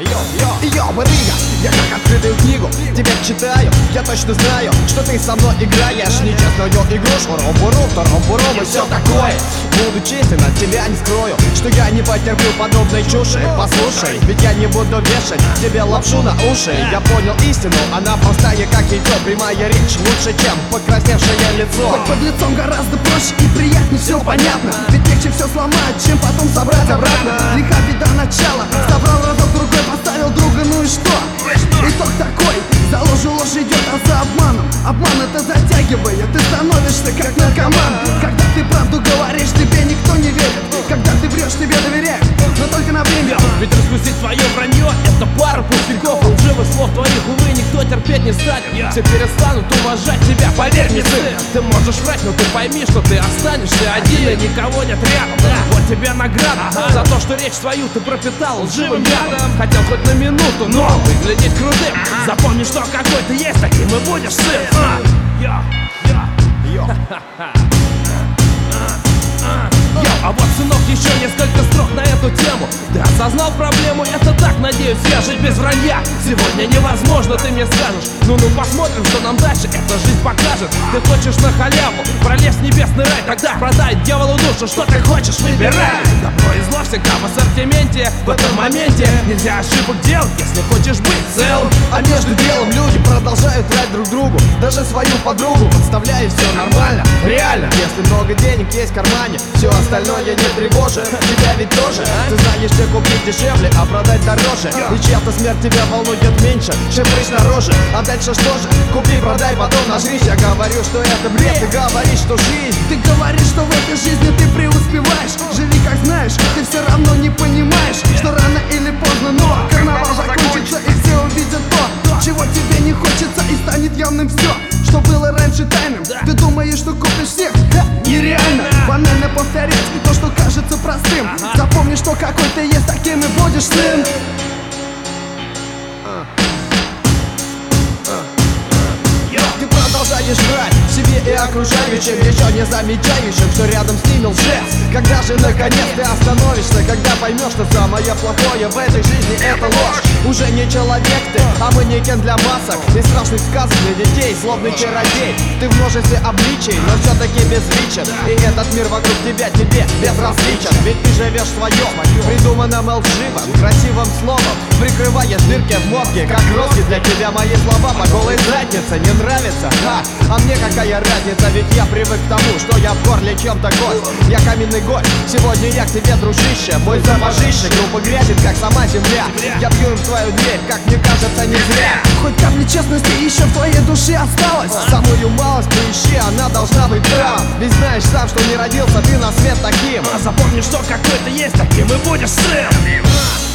Йо, барыга, я как открытую книгу тебя читаю. Я точно знаю, что ты со мной играешь нечестную игрушку. Ром-бурум и все такое. Буду честен, от тебя не скрою, что я не потерплю подобной чуши. Послушай, ведь я не буду вешать тебе лапшу на уши. Я понял истину, она простая как яйцо. Прямая речь лучше, чем покрасневшее лицо. Хоть под лицом гораздо проще и приятнее, все понятно. Ведь легче все сломать, чем потом собрать обратно. Лиха беда начала, собрал разок другой, поставил друга, ну и что? Итог такой, за ложью ложь идет, а за обманом обман это затягивает, ты становишься как наркоман. Когда ты правду говоришь, тебе никто не верит. Когда ты врешь, тебе доверяют, но только на время. Ведь раскусить свое вранье — это пара пустяков. Лживых слов твоих, увы, никто терпеть не станет. Все перестанут уважать тебя, поверь мне, сын. Ты можешь врать, но ты пойми, что ты останешься один и никого нет рядом. Вот тебе награда за то, что речь твою ты пропитал лживым ядом. Хотел хоть на минуту, но выглядеть крутым. Запомни, что какой ты есть, таким и будешь, сын. А вот, сынок, еще несколько строк на эту тему. Ты осознал проблему? Это так, надеюсь, я жить без вранья сегодня невозможно, ты мне скажешь. Ну посмотрим, что нам дальше эта жизнь покажет. Ты хочешь на халяву пролезть в небесный рай, тогда продай дьяволу душу, что ты хочешь, выбирай. Добро и зло всегда в ассортименте. В этом моменте нельзя ошибок делать, если хочешь быть целым. А между делом люди продолжают врать друг другу, даже свою подругу подставляя, все нормально, реально. Если много денег есть в кармане, все остальное не тревожит. Тебя ведь тоже, ты знаешь, где купить дешевле, а продать дороже. И чья-то смерть тебя волнует меньше, чем прыщ на роже. А дальше что же? Купи, продай, потом нажрись. Я говорю, что это бред, ты говоришь, что жизнь. Ты говоришь, что в этой жизни ты преуспеваешь. Живи как знаешь, ты все равно не понимаешь, что рано или поздно, но карнавал закончится и все увидят то, чего тебе не хочется, и станет явным все, что было раньше тайным. Ты думаешь, что купишь всех? Нереально, банально повторять то, что кажется простым. Запомни, что какой ты есть, таким и будешь, сын. Ты продолжаешь врать себе и окружающим, еще не замечающим, что рядом с ними лжец. Когда же наконец ты остановишься, когда поймешь, что самое плохое в этой жизни это ложь? Уже не человек ты, а манекен для масок и страшных сказок для детей, злобный чародей. Ты в множестве обличий, но все-таки безличен. И этот мир вокруг тебя тебе безразличен. Ведь ты живешь своем, придуманном лживом, красивым словом, прикрываешь дырки в мозге, как роски. Для тебя мои слова по голой заднице не нравятся. А мне какая разница, ведь я привык к тому, что я в горле чем-то гость. Я каменный гость, сегодня я к тебе, дружище. Мой заможище, группа грязит, как сама земля. Я бью им в твою дверь, как мне кажется, не зря. Хоть капля честности еще в твоей душе осталась. Самую малость поищи, она должна быть там. Ведь знаешь сам, что не родился ты на свет таким. Запомни, что какой ты есть, таким и будешь, сын.